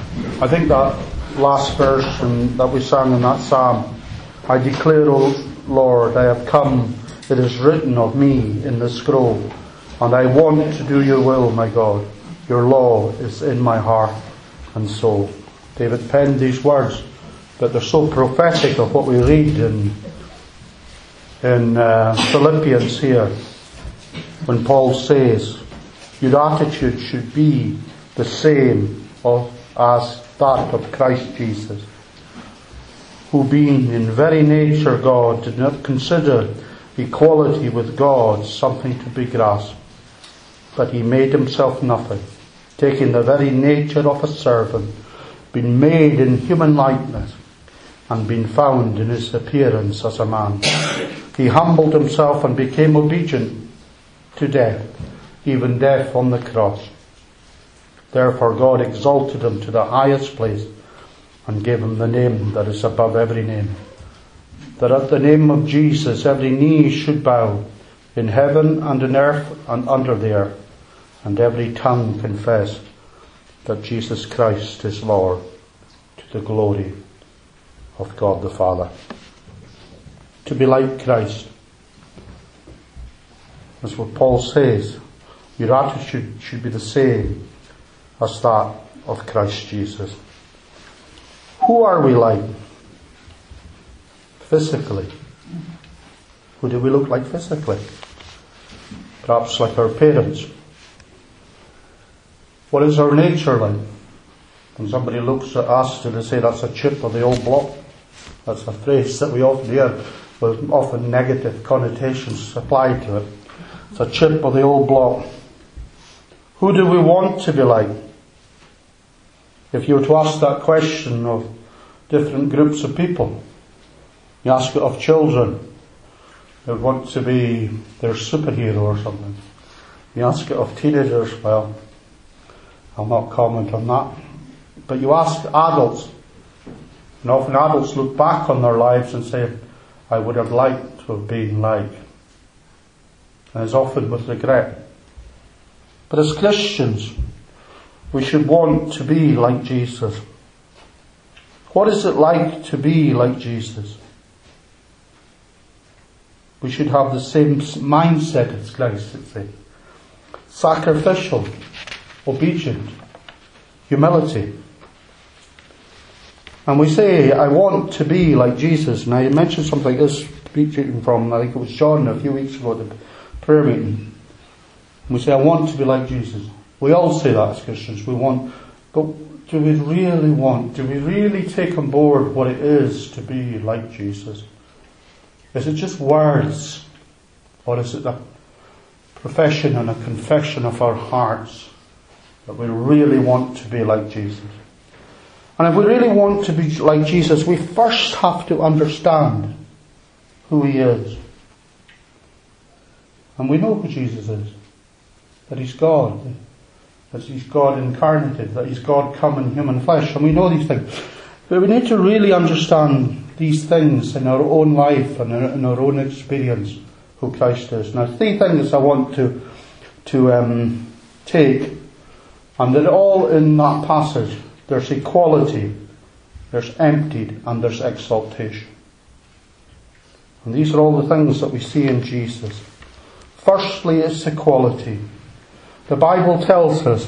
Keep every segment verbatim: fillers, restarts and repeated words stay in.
I think that last verse from, that we sang in that psalm, I declare, O Lord, I have come, it is written of me in the scroll, and I want to do your will, my God. Your law is in my heart and soul. David penned these words, but they're so prophetic of what we read in, in uh, Philippians here, when Paul says, your attitude should be the same of, as that of Christ Jesus, who being in very nature God, did not consider equality with God something to be grasped, but he made himself nothing, taking the very nature of a servant, being made in human likeness, and being found in his appearance as a man. He humbled himself and became obedient to death, even death on the cross. Therefore God exalted him to the highest place and gave him the name that is above every name, that at the name of Jesus every knee should bow, in heaven and in earth and under the earth, and every tongue confess that Jesus Christ is Lord, to the glory of God the Father. To be like Christ. That's what Paul says. Your attitude should be the same as that of Christ Jesus. Who are we like? Physically. Who do we look like physically? Perhaps like our parents. What is our nature like? When somebody looks at us, do they say that's a chip of the old block? That's a phrase that we often hear with often negative connotations applied to it. It's a chip of the old block. Who do we want to be like? If you were to ask that question of different groups of people, you ask it of children, they would want to be their superhero or something. You ask it of teenagers, well, I'll not comment on that. But you ask adults, and often adults look back on their lives and say, I would have liked to have been like. And it's often with regret. But as Christians, we should want to be like Jesus. What is it like to be like Jesus? We should have the same mindset as Christ, let's say. Sacrificial, obedient, humility. And we say, I want to be like Jesus. And I mentioned something like this, speaking from, I think it was John a few weeks ago at the prayer meeting. And we say, I want to be like Jesus. We all say that as Christians. We want, but do we really want, do we really take on board what it is to be like Jesus? Is it just words? Or is it a profession and a confession of our hearts that we really want to be like Jesus? And if we really want to be like Jesus, we first have to understand who he is. And we know who Jesus is. That he's God. That he's God incarnated. That he's God come in human flesh. And we know these things. But we need to really understand these things in our own life and in our own experience who Christ is. Now, three things I want to to um, take, and they're all in that passage. There's equality, there's emptied, and there's exaltation. And these are all the things that we see in Jesus. Firstly, it's equality. The Bible tells us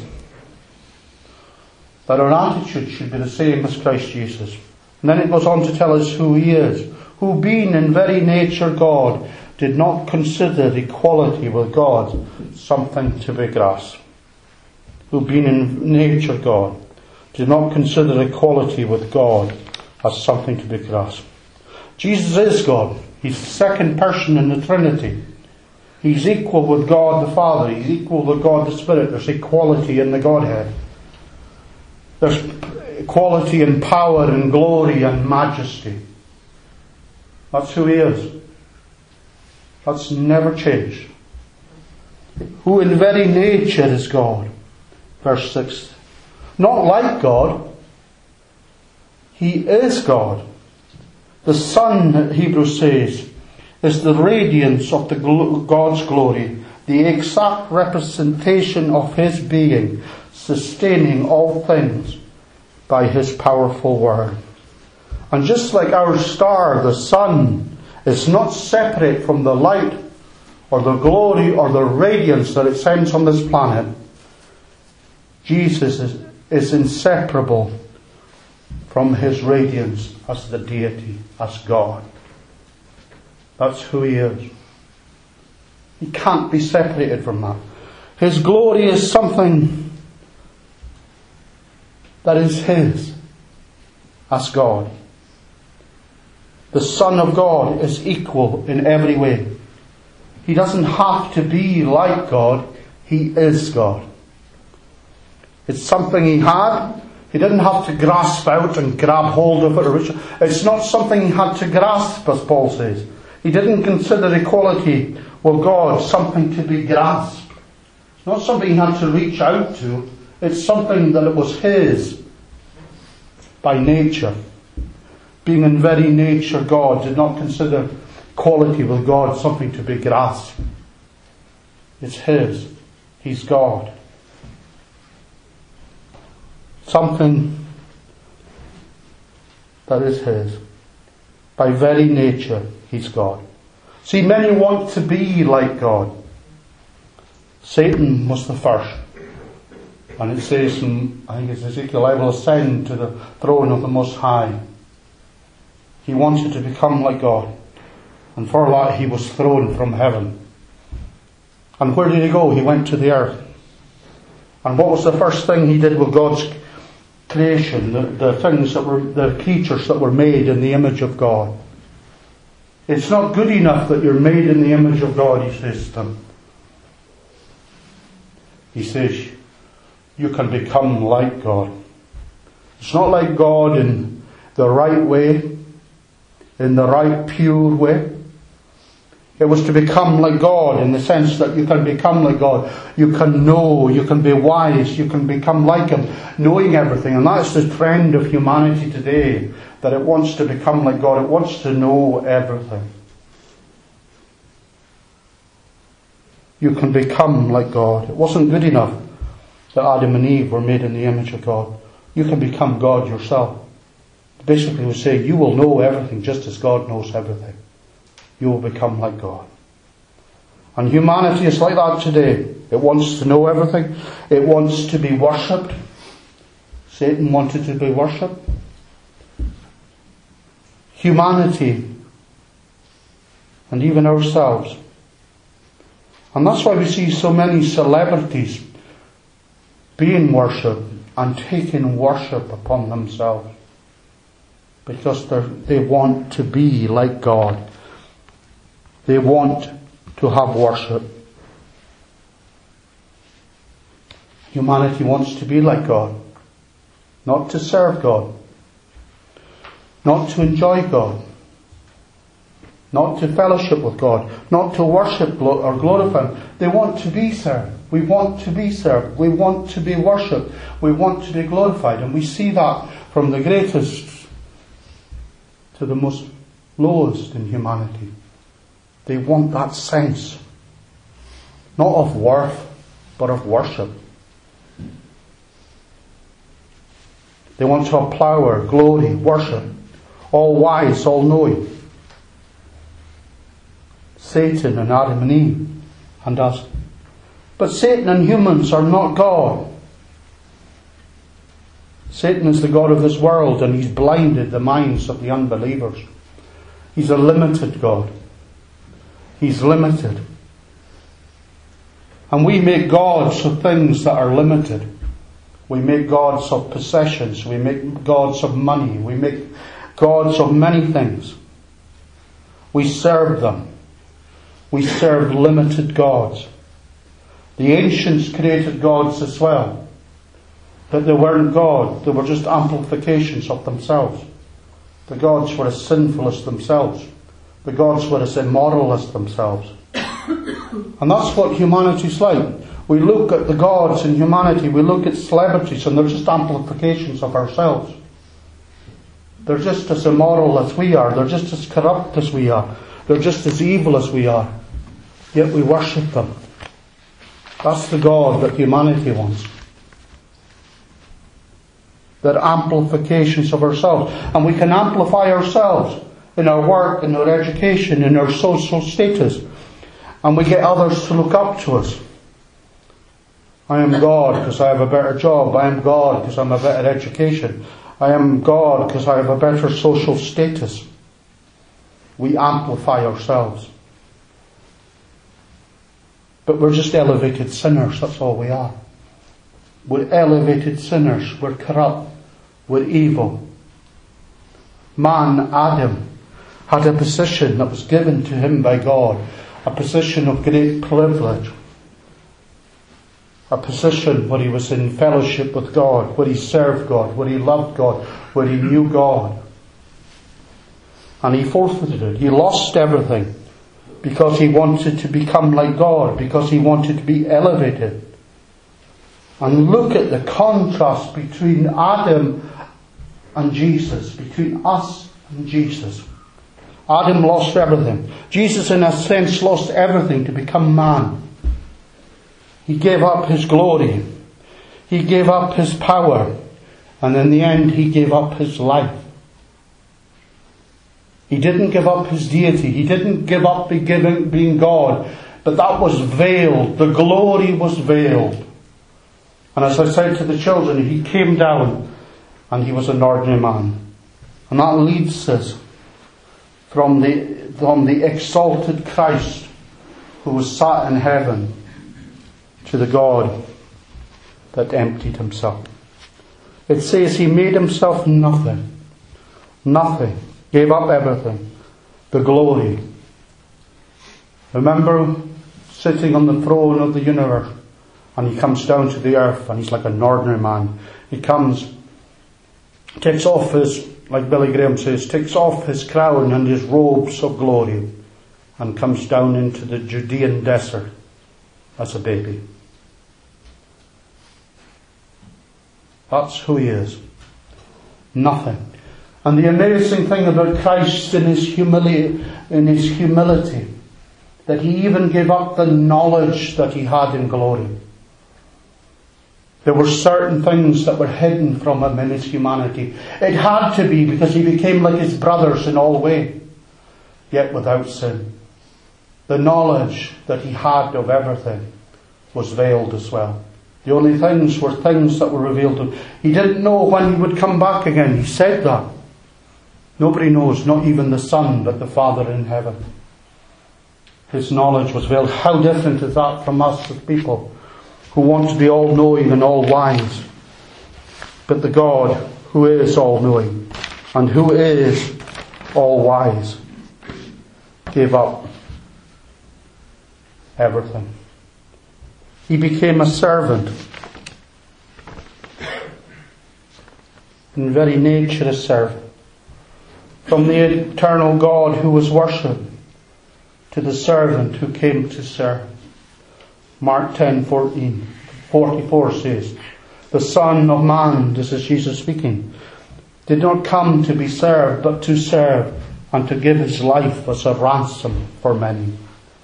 that our attitude should be the same as Christ Jesus. And then it goes on to tell us who he is. Who being in very nature God, did not consider equality with God something to be grasped. Who being in nature God, did not consider equality with God as something to be grasped. Jesus is God. He's the second person in the Trinity. He's equal with God the Father. He's equal with God the Spirit. There's equality in the Godhead. There's equality in power and glory and majesty. That's who he is. That's never changed. Who in very nature is God. Verse six. Not like God. He is God. The Son, Hebrews says, is the radiance of the gl- God's glory, the exact representation of his being, sustaining all things by His powerful word. And just like our star, the sun, is not separate from the light or the glory or the radiance that it sends on this planet, Jesus is, is inseparable from His radiance as the deity, as God. That's who He is. He can't be separated from that. His glory is something that is His as God. The Son of God is equal in every way. He doesn't have to be like God. He is God. It's something He had. He didn't have to grasp out and grab hold of it. It's not something He had to grasp, as Paul says. He didn't consider equality with God something to be grasped. It's not something He had to reach out to. It's something that it was His by nature. Being in very nature God, did not consider equality with God something to be grasped. It's His. He's God. Something that is His. By very nature, He's God. See, many want to be like God. Satan was the first. And it says in, I think it's Ezekiel, I will ascend to the throne of the Most High. He wanted to become like God. And for that he was thrown from heaven. And where did he go? He went to the earth. And what was the first thing he did with God's creation? The, the things that were, the creatures that were made in the image of God. It's not good enough that you're made in the image of God, he says to them. He says, you can become like God. It's not like God in the right way, in the right pure way. It was to become like God in the sense that you can become like God. You can know, you can be wise, you can become like Him, knowing everything. And that's the trend of humanity today, that it wants to become like God. It wants to know everything. You can become like God. It wasn't good enough that Adam and Eve were made in the image of God. You can become God yourself. Basically, we say you will know everything just as God knows everything. You will become like God. And humanity is like that today. It wants to know everything. It wants to be worshipped. Satan wanted to be worshipped. Humanity, and even ourselves. And that's why we see so many celebrities being worshipped and taking worship upon themselves. Because they want to be like God. They want to have worship. Humanity wants to be like God. Not to serve God. Not to enjoy God. Not to fellowship with God. Not to worship or glorify Him. They want to be served. We want to be served. We want to be worshipped. We want to be glorified. And we see that from the greatest to the most lowest in humanity. They want that sense, not of worth, but of worship. They want to have power, glory, worship, all wise, all knowing. Satan and Adam and Eve and us. But Satan and humans are not God. Satan is the god of this world, and he's blinded the minds of the unbelievers. He's a limited God. He's limited. And we make gods of things that are limited. We make gods of possessions. We make gods of money. We make gods of many things. We serve them. We serve limited gods. The ancients created gods as well. But they weren't God. They were just amplifications of themselves. The gods were as sinful as themselves. The gods were as immoral as themselves. And that's what humanity's like. We look at the gods in humanity, we look at celebrities, and they're just amplifications of ourselves. They're just as immoral as we are. They're just as corrupt as we are. They're just as evil as we are. Yet we worship them. That's the God that humanity wants. They're amplifications of ourselves. And we can amplify ourselves in our work, in our education, in our social status. And we get others to look up to us. I am God because I have a better job. I am God because I'm a better education. I am God because I have a better social status. We amplify ourselves. But we're just elevated sinners, that's all we are. We're elevated sinners. We're corrupt. We're evil. Man, Adam, had a position that was given to him by God. A position of great privilege. A position where he was in fellowship with God, where he served God, where he loved God, where he knew God. And he forfeited it. He lost everything because he wanted to become like God, because he wanted to be elevated. And look at the contrast between Adam and Jesus, between us and Jesus. Adam lost everything. Jesus, in a sense, lost everything to become man. He gave up his glory. He gave up his power. And in the end, he gave up his life. He didn't give up his deity. He didn't give up being God. But that was veiled. The glory was veiled. And as I said to the children, he came down and he was an ordinary man. And that leads us from the, from the exalted Christ who was sat in heaven to the God that emptied himself. It says he made himself nothing. Nothing. Gave up everything. The glory. Remember sitting on the throne of the universe, and he comes down to the earth and he's like an ordinary man. He comes, takes off his, like Billy Graham says, takes off his crown and his robes of glory and comes down into the Judean desert as a baby. That's who he is. Nothing. And the amazing thing about Christ in his humility, in his humility, that he even gave up the knowledge that he had in glory. There were certain things that were hidden from him in his humanity. It had to be, because he became like his brothers in all ways, yet without sin. The knowledge that he had of everything was veiled as well. The only things were things that were revealed to him. He didn't know when he would come back again. He said that. Nobody knows, not even the Son, but the Father in heaven. His knowledge was veiled. How different is that from us as people who want to be all-knowing and all-wise? But the God who is all-knowing and who is all-wise gave up everything. He became a servant. In very nature a servant. From the eternal God who was worshipped to the servant who came to serve. Mark ten fourteen, forty-four says, the Son of Man, this is Jesus speaking, did not come to be served, but to serve and to give his life as a ransom for many.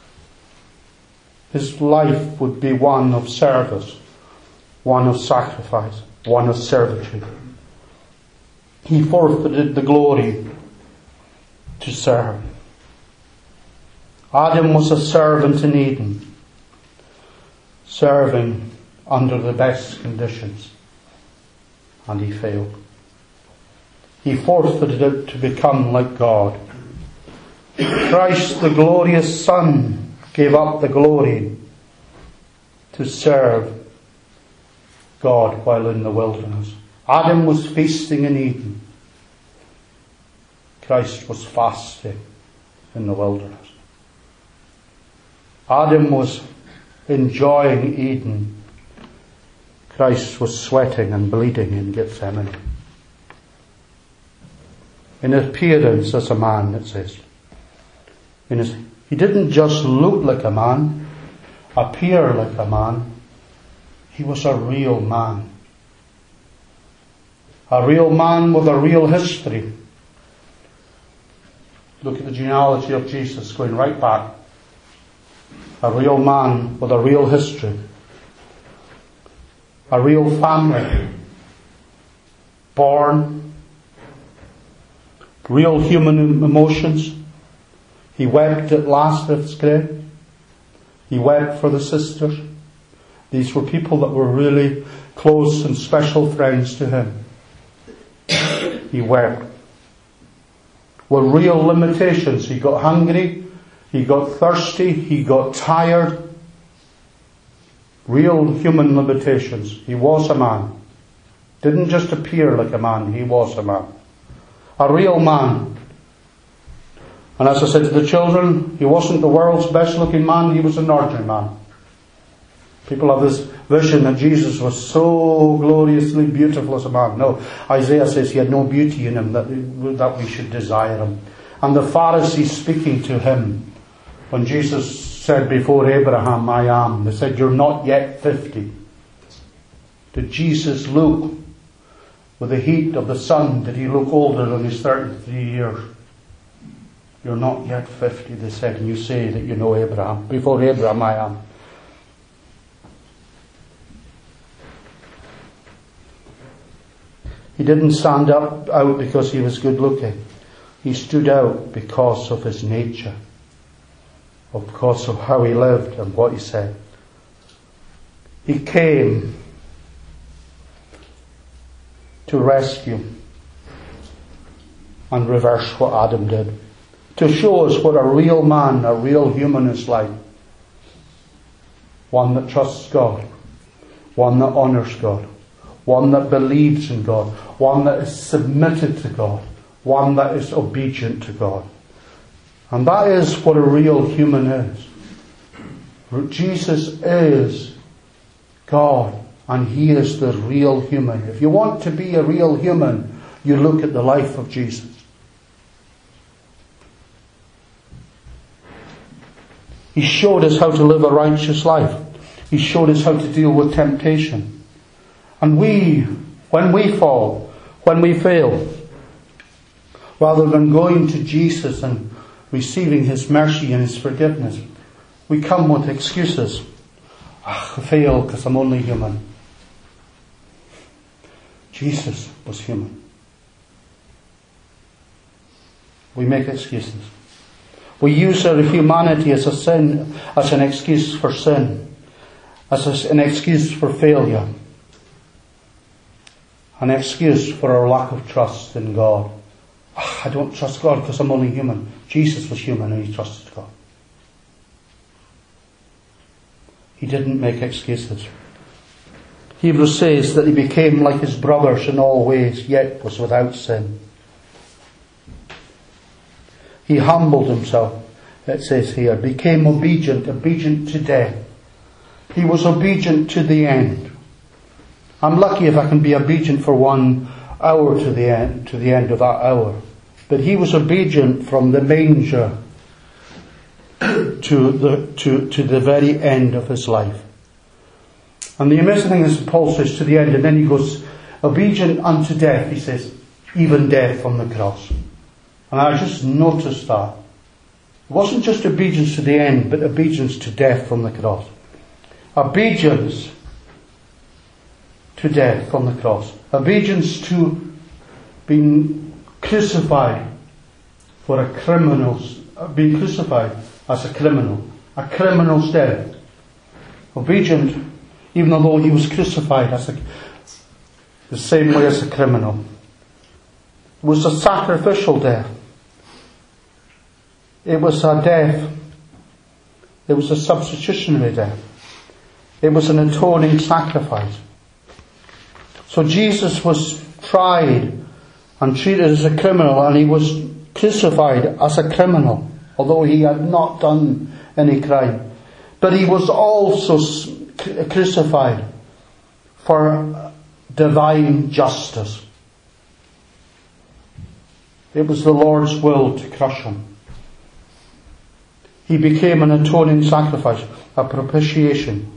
His life would be one of service, one of sacrifice, one of servitude. He forfeited the glory to serve. Adam was a servant in Eden, serving under the best conditions, and he failed. He forfeited it to become like God. Christ, the glorious Son, gave up the glory to serve God while in the wilderness. Adam was feasting in Eden. Christ was fasting in the wilderness. Adam was enjoying Eden. Christ was sweating and bleeding in Gethsemane. In appearance as a man, it says. In his, he didn't just look like a man, appear like a man. He was a real man. A real man with a real history. Look at the genealogy of Jesus going right back. A real man with a real history. A real family. born. Real human emotions. He wept at Lazarus' grave. He wept for the sisters. These were people that were really close and special friends to him. He wept. Were real limitations. He got hungry. He got thirsty. He got tired. Real human limitations. He was a man. Didn't just appear like a man. He was a man. A real man. And as I said to the children, he wasn't the world's best looking man. He was an ordinary man. People have this vision that Jesus was so gloriously beautiful as a man. No, Isaiah says he had no beauty in him that, that we should desire him. And the Pharisees speaking to him, when Jesus said, before Abraham I am, they said, you're not yet fifty. Did Jesus look, with the heat of the sun, did he look older than his thirty-three years? You're not yet fifty, they said, and you say that you know Abraham. Before Abraham I am. He didn't stand up out because he was good looking. He stood out because of his nature, or because of how he lived and what he said. He came to rescue and reverse what Adam did. To show us what a real man, a real human is like. One that trusts God. One that honours God. One that believes in God. One that is submitted to God. One that is obedient to God. And that is what a real human is. Jesus is God, and he is the real human. If you want to be a real human, you look at the life of Jesus. He showed us how to live a righteous life. He showed us how to deal with temptation. And we, when we fall, when we fail, rather than going to Jesus and receiving his mercy and his forgiveness, we come with excuses. Ah, I fail because I'm only human. Jesus was human. We make excuses. We use our humanity as a sin, as an excuse for sin, as an excuse for failure, an excuse for our lack of trust in God. Oh, I don't trust God because I'm only human. Jesus was human and he trusted God. He didn't make excuses. Hebrews says that he became like his brothers in all ways, yet was without sin. He humbled himself, it says here, became obedient, obedient to death. He was obedient to the end. I'm lucky if I can be obedient for one hour to the end, to the end of that hour. But he was obedient from the manger to the to, to the very end of his life. And the amazing thing is, Paul says to the end, and then he goes, obedient unto death, he says, even death on the cross. And I just noticed that. It wasn't just obedience to the end, but obedience to death on the cross. Obedience to death on the cross. Obedience to being crucified for a criminal's, being crucified as a criminal. A criminal's death. Obedient, even though he was crucified as a, the same way as a criminal. It was a sacrificial death. It was a death. It was a substitutionary death. It was an atoning sacrifice. So Jesus was tried and treated as a criminal, and he was crucified as a criminal, although he had not done any crime. But he was also crucified for divine justice. It was the Lord's will to crush him. He became an atoning sacrifice, a propitiation,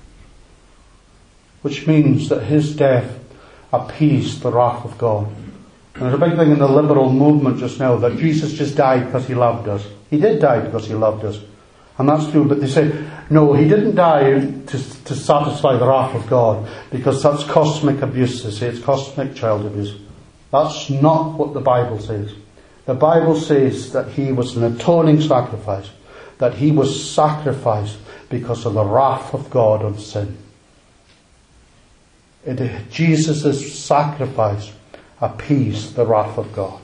which means that his death appeased the wrath of God. And there's a big thing in the liberal movement just now that Jesus just died because he loved us. He did die because he loved us. And that's true, but they say, no, he didn't die to, to satisfy the wrath of God, because that's cosmic abuse, they say. It's cosmic child abuse. That's not what the Bible says. The Bible says that he was an atoning sacrifice, that he was sacrificed because of the wrath of God on sin. It, Jesus' sacrifice appeased the wrath of God.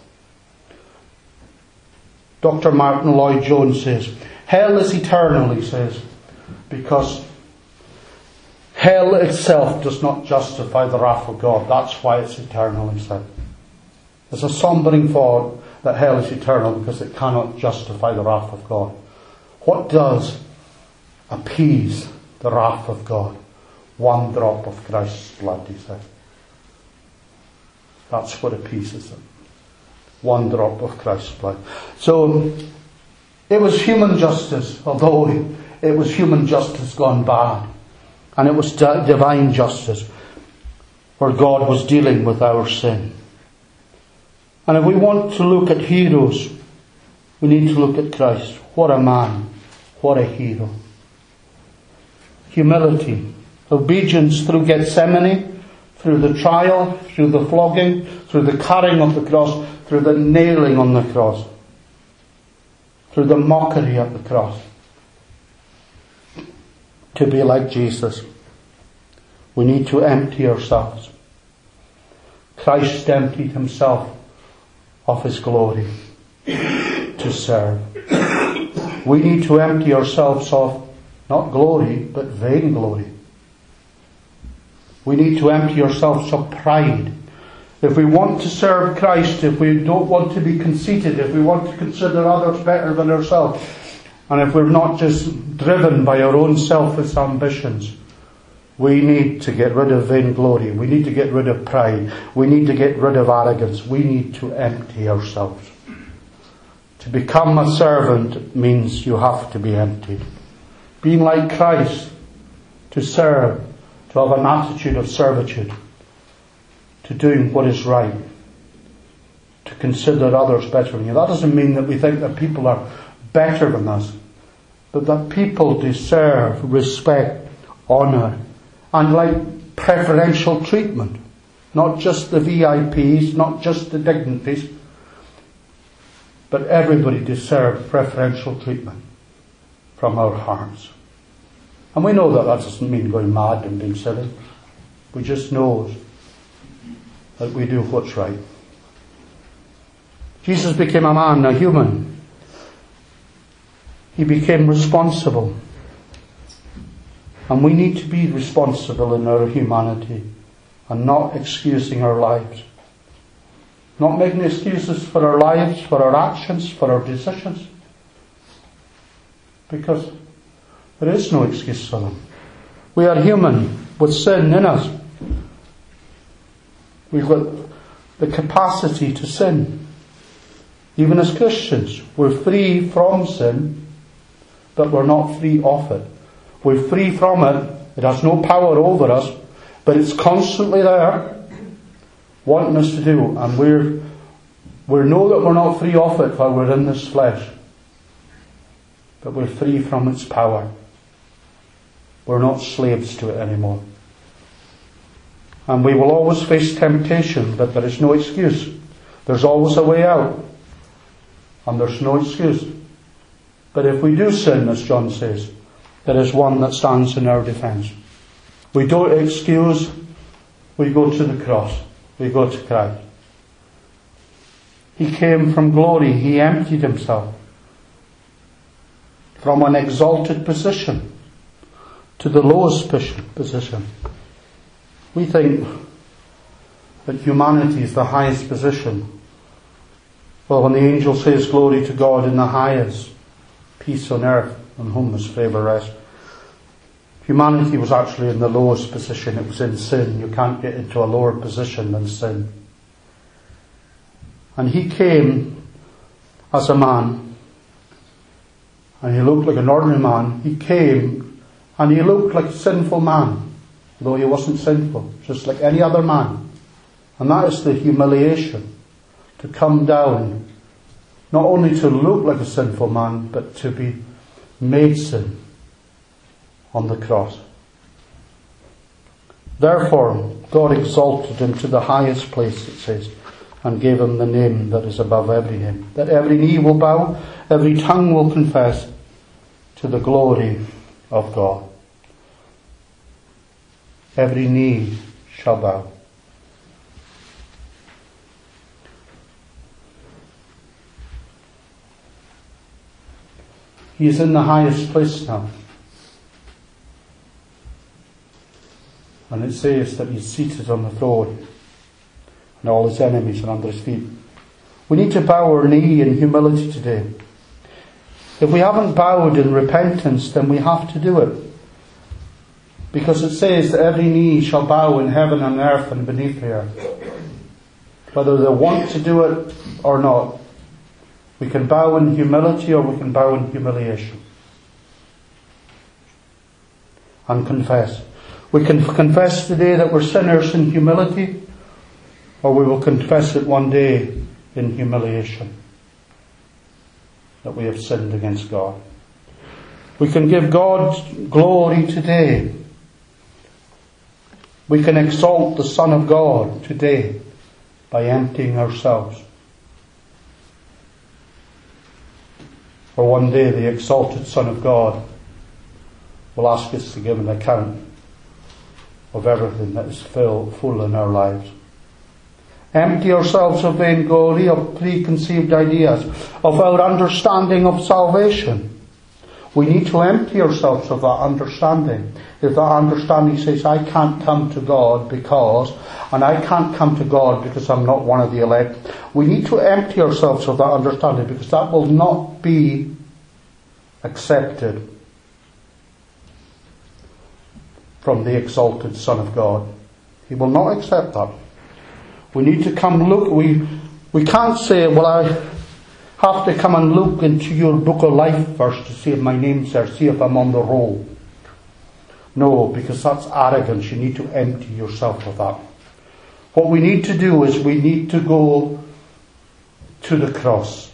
Doctor Martin Lloyd-Jones says, hell is eternal, he says, because hell itself does not justify the wrath of God. That's why it's eternal, he said. There's a sombering thought that hell is eternal because it cannot justify the wrath of God. What does appease the wrath of God? One drop of Christ's blood, he said. That's what appeases it. One drop of Christ's blood. So, it was human justice, although it was human justice gone bad. And it was divine justice, where God was dealing with our sin. And if we want to look at heroes, we need to look at Christ. What a man. What a hero. Humility. Obedience through Gethsemane, through the trial, through the flogging, through the carrying of the cross, through the nailing on the cross, through the mockery at the cross. To be like Jesus, we need to empty ourselves. Christ emptied himself of his glory to serve. We need to empty ourselves of not glory, but vainglory. We need to empty ourselves of pride. If we want to serve Christ, if we don't want to be conceited, if we want to consider others better than ourselves, and if we're not just driven by our own selfish ambitions, we need to get rid of vainglory. We need to get rid of pride. We need to get rid of arrogance. We need to empty ourselves. To become a servant means you have to be emptied. Being like Christ, to serve, to have an attitude of servitude, to doing what is right, to consider others better than you. That doesn't mean that we think that people are better than us, but that people deserve respect, honour, and like preferential treatment. Not just the V I Ps, not just the dignitaries, but everybody deserves preferential treatment from our hearts. And we know that that doesn't mean going mad and being silly. We just know that we do what's right. Jesus became a man, a human. He became responsible. And we need to be responsible in our humanity and not excusing our lives. Not making excuses for our lives, for our actions, for our decisions. Because there is no excuse for them. We are human with sin in us. We've got the capacity to sin. Even as Christians, we're free from sin, but we're not free of it. We're free from it. It has no power over us, but it's constantly there, wanting us to do. And we're we know that we're not free of it while we're in this flesh, but we're free from its power. We're not slaves to it anymore. And we will always face temptation, but there is no excuse. There's always a way out. And there's no excuse. But if we do sin, as John says, there is one that stands in our defence. We don't excuse, we go to the cross. We go to Christ. He came from glory. He emptied himself from an exalted position to the lowest position. We think that humanity is the highest position. Well, when the angel says glory to God in the highest, peace on earth, on whom his favour rests, humanity was actually in the lowest position. It was in sin. You can't get into a lower position than sin. And he came as a man, and he looked like an ordinary man. He came and he looked like a sinful man, though he wasn't sinful, just like any other man. And that is the humiliation, to come down, not only to look like a sinful man, but to be made sin on the cross. Therefore, God exalted him to the highest place, it says, and gave him the name that is above every name, that every knee will bow, every tongue will confess to the glory of God. Every knee shall bow. He is in the highest place now. And it says that he's seated on the throne and all his enemies are under his feet. We need to bow our knee in humility today. If we haven't bowed in repentance, then we have to do it. Because it says that every knee shall bow in heaven and earth and beneath the earth. Whether they want to do it or not. We can bow in humility or we can bow in humiliation. And confess. We can confess today that we're sinners in humility, or we will confess it one day in humiliation. That we have sinned against God. We can give God glory today. We can exalt the Son of God today by emptying ourselves. For one day the exalted Son of God will ask us to give an account of everything that is full, full in our lives. Empty ourselves of vainglory, of preconceived ideas, of our understanding of salvation. We need to empty ourselves of that understanding. If that understanding says, I can't come to God because, and I can't come to God because I'm not one of the elect, we need to empty ourselves of that understanding, because that will not be accepted from the exalted Son of God. He will not accept that. We need to come look, we, we can't say, well, I have to come and look into your book of life first to see if my name's there, see if I'm on the roll. No, because that's arrogance. You need to empty yourself of that. What we need to do is we need to go to the cross.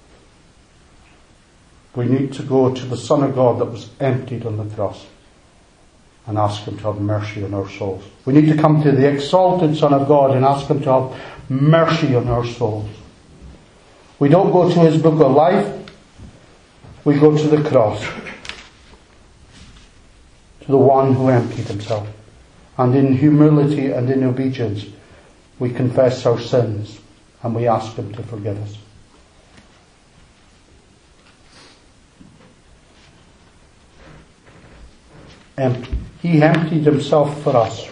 We need to go to the Son of God that was emptied on the cross and ask him to have mercy on our souls. We need to come to the exalted Son of God and ask him to have mercy on our souls. We don't go to his book of life. We go to the cross. To the one who emptied himself. And in humility and in obedience, we confess our sins and we ask him to forgive us. And he emptied himself for us.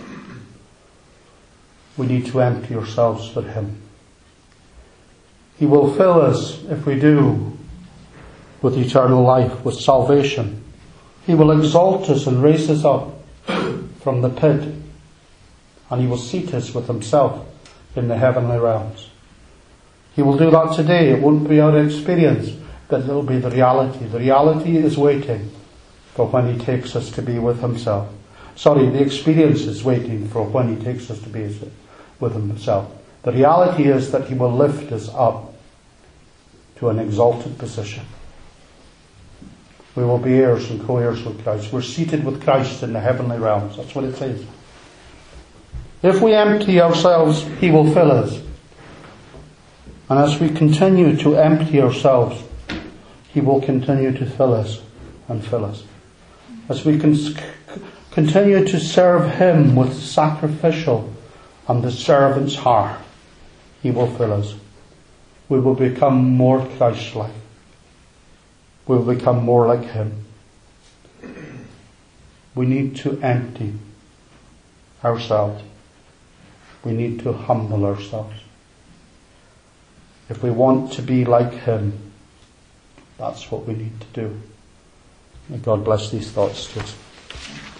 We need to empty ourselves for him. He will fill us, if we do, with eternal life, with salvation. He will exalt us and raise us up from the pit. And he will seat us with himself in the heavenly realms. He will do that today. It won't be our experience, but it will be the reality. The reality is waiting for when he takes us to be with himself. Sorry, the experience is waiting for when he takes us to be with himself. The reality is that he will lift us up to an exalted position. We will be heirs and co-heirs with Christ. We're seated with Christ in the heavenly realms. That's what it says. If we empty ourselves, he will fill us. And as we continue to empty ourselves, he will continue to fill us and fill us. As we can continue to serve him with sacrificial and the servant's heart, he will fill us. We will become more Christ-like. We will become more like him. We need to empty ourselves. We need to humble ourselves. If we want to be like him, that's what we need to do. May God bless these thoughts to us.